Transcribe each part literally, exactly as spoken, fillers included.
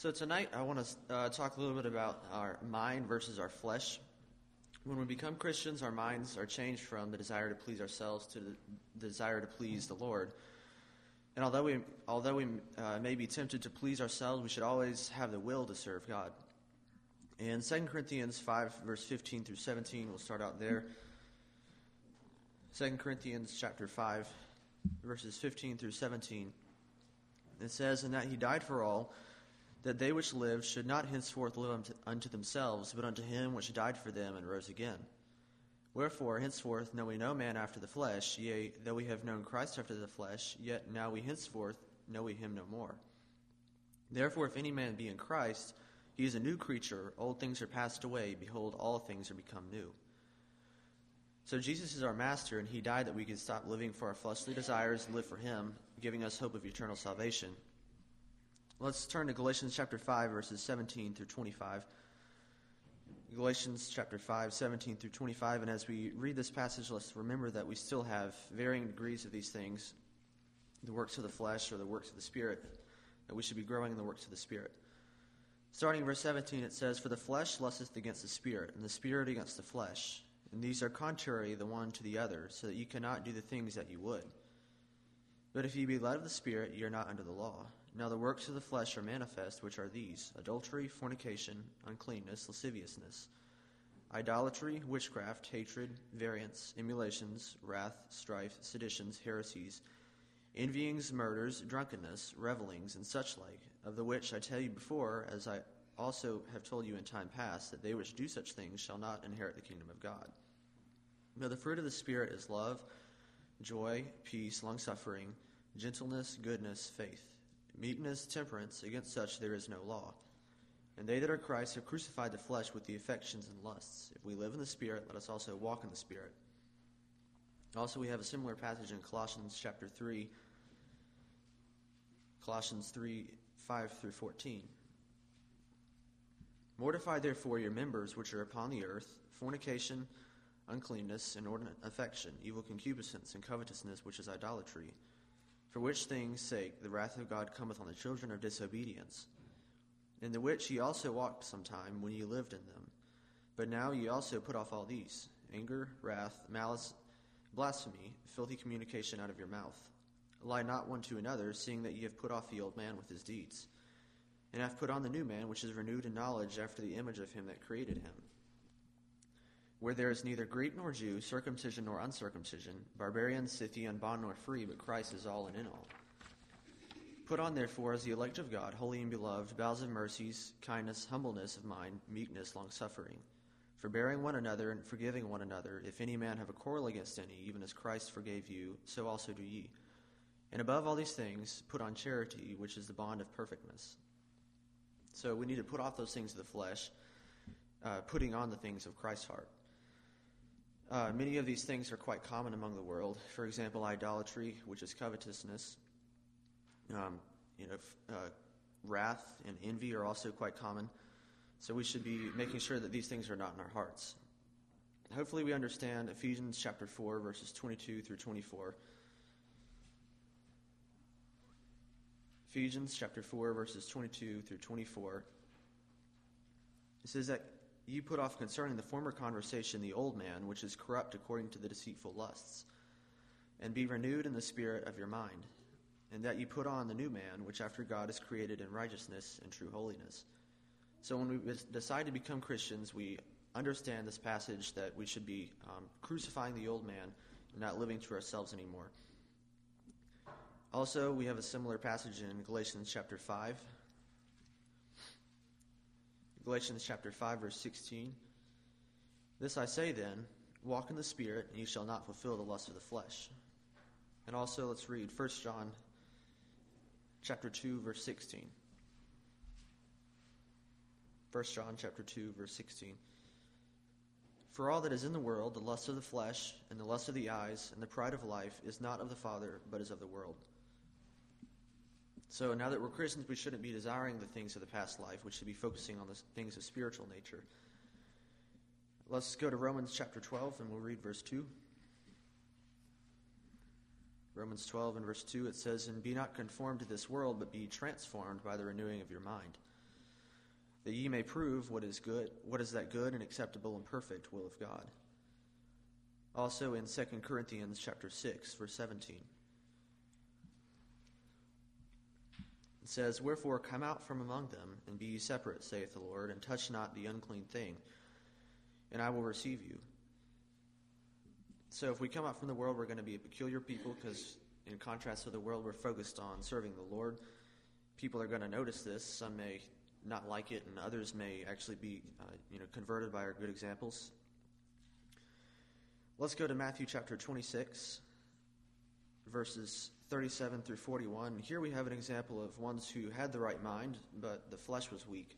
So tonight I want to uh, talk a little bit about our mind versus our flesh. When we become Christians, our minds are changed from the desire to please ourselves to the desire to please the Lord. And although we although we uh, may be tempted to please ourselves, we should always have the will to serve God. In Second Corinthians five, verse fifteen through seventeen, we'll start out there. Second Corinthians chapter five, verses fifteen through seventeen. It says, "And that he died for all, that they which live should not henceforth live unto, unto themselves, but unto him which died for them and rose again. Wherefore, henceforth know we no man after the flesh, yea, though we have known Christ after the flesh, yet now we henceforth know we him no more. Therefore, if any man be in Christ, he is a new creature, old things are passed away, behold, all things are become new." So Jesus is our master, and he died that we could stop living for our fleshly desires and live for him, giving us hope of eternal salvation. Let's turn to Galatians chapter five, verses seventeen through twenty-five. Galatians chapter five, seventeen through twenty-five, and as we read this passage, let's remember that we still have varying degrees of these things, the works of the flesh or the works of the Spirit, that we should be growing in the works of the Spirit. Starting in verse seventeen, it says, "For the flesh lusteth against the Spirit, and the Spirit against the flesh. And these are contrary the one to the other, so that you cannot do the things that you would. But if ye be led of the Spirit, ye are not under the law. Now the works of the flesh are manifest, which are these: adultery, fornication, uncleanness, lasciviousness, idolatry, witchcraft, hatred, variance, emulations, wrath, strife, seditions, heresies, envyings, murders, drunkenness, revellings, and such like, of the which I tell you before, as I also have told you in time past, that they which do such things shall not inherit the kingdom of God. Now the fruit of the Spirit is love, joy, peace, longsuffering, gentleness, goodness, faith, meekness, temperance. Against such there is no law. And they that are Christ have crucified the flesh with the affections and lusts. If we live in the Spirit, let us also walk in the Spirit." Also, we have a similar passage in Colossians chapter three, Colossians three, five through fourteen. "Mortify therefore your members which are upon the earth, fornication, uncleanness, inordinate affection, evil concupiscence, and covetousness, which is idolatry. For which things' sake the wrath of God cometh on the children of disobedience, in the which ye also walked sometime when ye lived in them. But now ye also put off all these: anger, wrath, malice, blasphemy, filthy communication out of your mouth. Lie not one to another, seeing that ye have put off the old man with his deeds, and have put on the new man, which is renewed in knowledge after the image of him that created him. Where there is neither Greek nor Jew, circumcision nor uncircumcision, barbarian, Scythian, bond nor free, but Christ is all and in all. Put on therefore as the elect of God, holy and beloved, bowels of mercies, kindness, humbleness of mind, meekness, longsuffering, forbearing one another and forgiving one another. If any man have a quarrel against any, even as Christ forgave you, so also do ye. And above all these things, put on charity, which is the bond of perfectness." So we need to put off those things of the flesh, uh, putting on the things of Christ's heart. Uh, many of these things are quite common among the world. For example, idolatry, which is covetousness. Um, you know, uh, wrath and envy are also quite common. So we should be making sure that these things are not in our hearts. Hopefully we understand Ephesians chapter four, verses twenty-two through twenty-four. Ephesians chapter four, verses twenty-two through twenty-four. It says that "Ye put off concerning the former conversation the old man, which is corrupt according to the deceitful lusts, and be renewed in the spirit of your mind, and that ye put on the new man, which after God is created in righteousness and true holiness." So when we decide to become Christians, we understand this passage that we should be um, crucifying the old man and not living to ourselves anymore. Also, we have a similar passage in Galatians chapter five. Galatians chapter five, verse sixteen. "This I say then, walk in the Spirit, and ye shall not fulfill the lust of the flesh." And also, let's read First John chapter two, verse sixteen. First John chapter two, verse sixteen. "For all that is in the world, the lust of the flesh, and the lust of the eyes, and the pride of life, is not of the Father, but is of the world." So now that we're Christians, we shouldn't be desiring the things of the past life. We should be focusing on the things of spiritual nature. Let's go to Romans chapter twelve, and we'll read verse two. Romans twelve and verse two, it says, "And be not conformed to this world, but be transformed by the renewing of your mind, that ye may prove what is good, what is that good and acceptable and perfect will of God. Also in Second Corinthians chapter six, verse seventeen. It says, Wherefore come out from among them, and be ye separate, saith the Lord, and touch not the unclean thing, and I will receive you. So if we come out from the world, we're going to be a peculiar people, because in contrast to the world, we're focused on serving the Lord. People are going to notice this. Some may not like it, and others may actually be uh, you know, converted by our good examples. Let's go to Matthew chapter twenty-six, verses thirty-seven through forty-one. Here we have an example of ones who had the right mind, but the flesh was weak.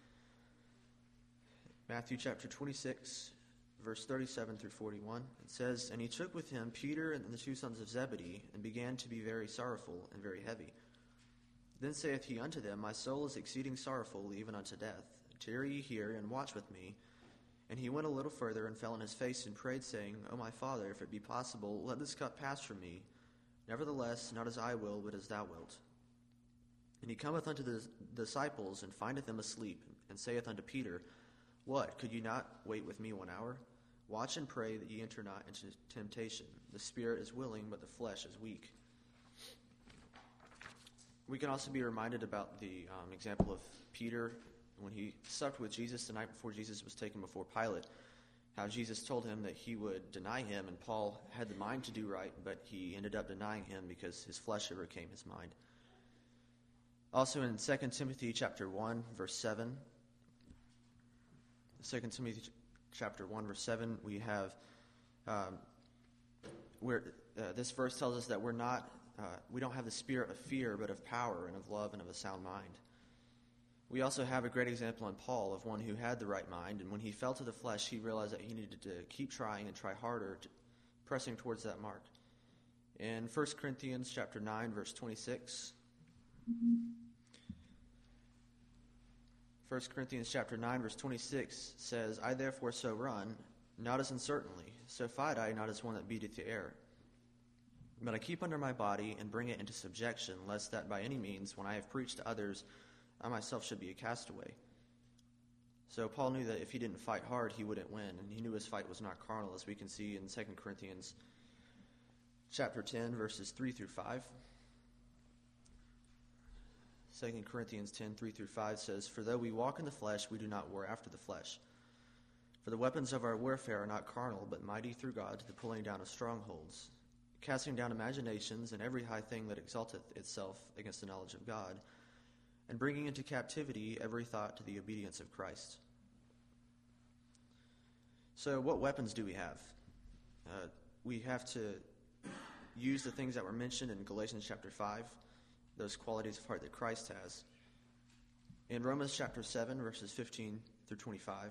Matthew chapter twenty-six, verse thirty-seven through forty-one. It says, And he took with him Peter and the two sons of Zebedee, and began to be very sorrowful and very heavy. Then saith he unto them, My soul is exceeding sorrowful, even unto death. Tarry ye here, and watch with me. And he went a little further, and fell on his face, and prayed, saying, O my Father, if it be possible, let this cup pass from me. Nevertheless, not as I will, but as thou wilt. And he cometh unto the disciples, and findeth them asleep, and saith unto Peter, What, could ye not wait with me one hour? Watch and pray that ye enter not into temptation. The spirit is willing, but the flesh is weak. We can also be reminded about the um, example of Peter when he supped with Jesus the night before Jesus was taken before Pilate, how Jesus told him that he would deny him, and Paul had the mind to do right, but he ended up denying him because his flesh overcame his mind. Also in Second Timothy chapter one, verse seven, Second Timothy chapter one, verse seven, we have um, where uh, this verse tells us that we're not, uh, we don't have the spirit of fear, but of power and of love and of a sound mind. We also have a great example in Paul of one who had the right mind, and when he fell to the flesh, he realized that he needed to keep trying and try harder, to, pressing towards that mark. In First Corinthians chapter nine, verse twenty-six, First Corinthians chapter nine, verse twenty-six says, I therefore so run, not as uncertainly, so fight I, not as one that beateth the air. But I keep under my body and bring it into subjection, lest that by any means, when I have preached to others, I myself should be a castaway. So Paul knew that if he didn't fight hard, he wouldn't win, and he knew his fight was not carnal, as we can see in Second Corinthians chapter ten, verses three through five. Second Corinthians ten, three through five says, For though we walk in the flesh, we do not war after the flesh. For the weapons of our warfare are not carnal, but mighty through God to the pulling down of strongholds, casting down imaginations and every high thing that exalteth itself against the knowledge of God, and bringing into captivity every thought to the obedience of Christ. So what weapons do we have? Uh, we have to use the things that were mentioned in Galatians chapter five, those qualities of heart that Christ has. In Romans chapter seven, verses fifteen through twenty-five,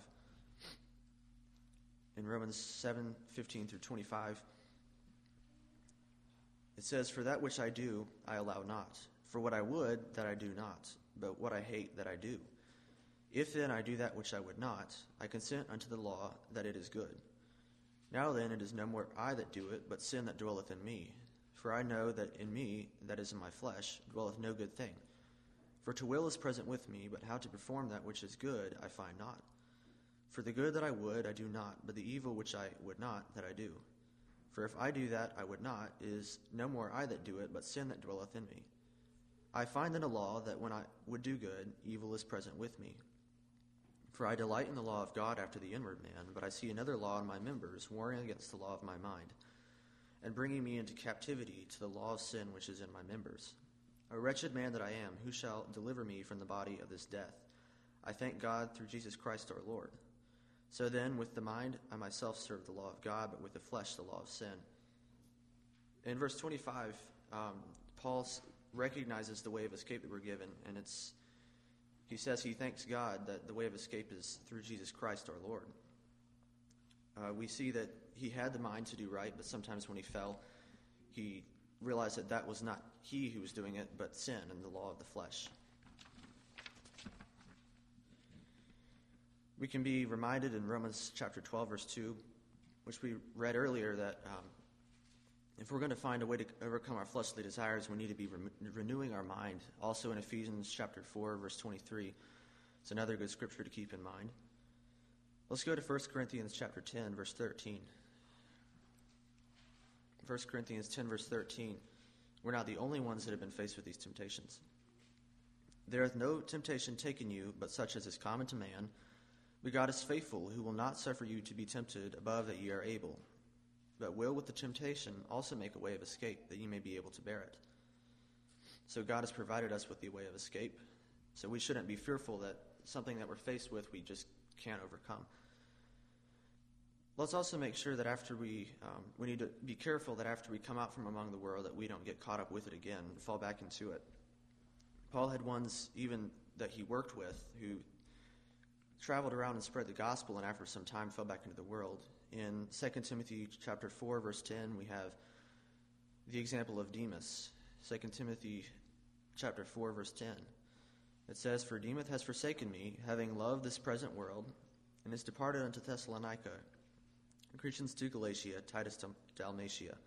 in Romans seven, fifteen through twenty-five, it says, For that which I do, I allow not. For what I would, that I do not. But what I hate, that I do. If then I do that which I would not, I consent unto the law that it is good. Now then it is no more I that do it, but sin that dwelleth in me. For I know that in me, that is in my flesh, dwelleth no good thing. For to will is present with me, but how to perform that which is good I find not. For the good that I would I do not, but the evil which I would not, that I do. For if I do that I would not, it is no more I that do it, but sin that dwelleth in me. I find in a law that when I would do good, evil is present with me. For I delight in the law of God after the inward man, but I see another law in my members, warring against the law of my mind, and bringing me into captivity to the law of sin which is in my members. O wretched man that I am, who shall deliver me from the body of this death? I thank God through Jesus Christ our Lord. So then, with the mind, I myself serve the law of God, but with the flesh, the law of sin. In verse twenty-five, um, Paul recognizes the way of escape that we're given, and it's he says he thanks God that the way of escape is through Jesus Christ our Lord. Uh, we see that he had the mind to do right, but sometimes when he fell, he realized that that was not he who was doing it, but sin and the law of the flesh. We can be reminded in Romans chapter twelve, verse two, which we read earlier, that um, if we're going to find a way to overcome our fleshly desires, we need to be re- renewing our mind. Also in Ephesians chapter four, verse twenty-three, It's another good scripture to keep in mind. Let's go to First Corinthians chapter ten, verse thirteen. First Corinthians ten, verse thirteen. We're not the only ones that have been faced with these temptations. There hath no temptation taken you, but such as is common to man. But God is faithful, who will not suffer you to be tempted above that ye are able, but will with the temptation also make a way of escape, that ye may be able to bear it. So God has provided us with the way of escape. So we shouldn't be fearful that something that we're faced with we just can't overcome. Let's also make sure that after we, um, we need to be careful that after we come out from among the world that we don't get caught up with it again and fall back into it. Paul had ones even that he worked with who traveled around and spread the gospel, and after some time fell back into the world. In Second Timothy chapter four, verse ten, we have the example of Demas. Second Timothy chapter four, verse ten. It says, For Demas has forsaken me, having loved this present world, and is departed unto Thessalonica. Crescens to Galatia, Titus to Dalmatia.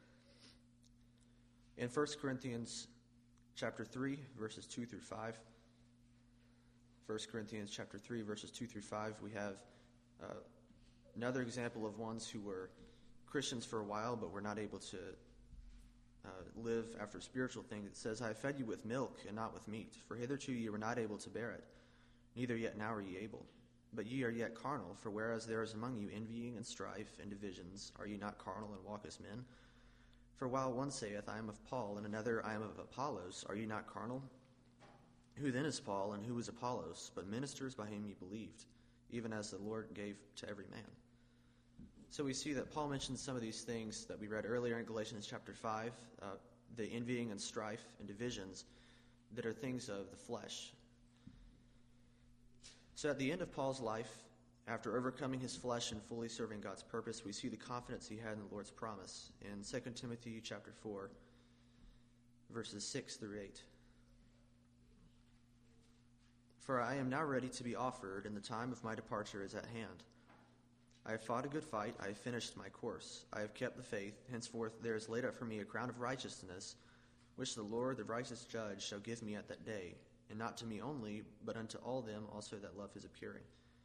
In First Corinthians chapter three, verses two through five, First Corinthians chapter three, verses two through five, we have uh, another example of ones who were Christians for a while, but were not able to uh, live after spiritual things. It says, I have fed you with milk and not with meat, for hitherto ye were not able to bear it, neither yet now are ye able. But ye are yet carnal, for whereas there is among you envying and strife and divisions, are ye not carnal and walk as men? For while one saith, I am of Paul, and another, I am of Apollos, are ye not carnal? Who then is Paul, and who is Apollos, but ministers by whom ye believed, even as the Lord gave to every man? So we see that Paul mentions some of these things that we read earlier in Galatians chapter five, uh, the envying and strife and divisions that are things of the flesh. So at the end of Paul's life, after overcoming his flesh and fully serving God's purpose, we see the confidence he had in the Lord's promise in Second Timothy chapter four, verses six through eight. For I am now ready to be offered, and the time of my departure is at hand. I have fought a good fight, I have finished my course, I have kept the faith. Henceforth there is laid up for me a crown of righteousness, which the Lord, the righteous judge, shall give me at that day, and not to me only, but unto all them also that love his appearing.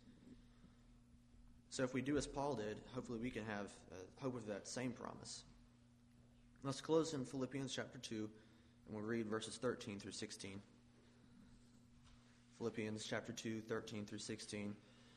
So if we do as Paul did, hopefully we can have uh, hope of that same promise. Let's close in Philippians chapter two, and we'll read verses thirteen through sixteen. Philippians chapter two, thirteen through sixteen.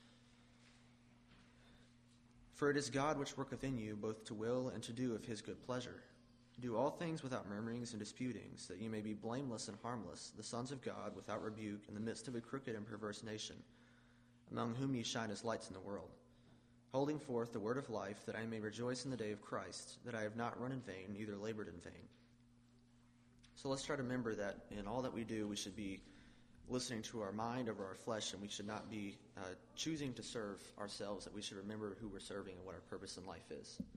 For it is God which worketh in you both to will and to do of his good pleasure. Do all things without murmurings and disputings, that ye may be blameless and harmless, the sons of God, without rebuke, in the midst of a crooked and perverse nation, among whom ye shine as lights in the world, holding forth the word of life, that I may rejoice in the day of Christ, that I have not run in vain, neither labored in vain. So let's try to remember that in all that we do, we should be listening to our mind over our flesh, and we should not be uh, choosing to serve ourselves, that we should remember who we're serving and what our purpose in life is.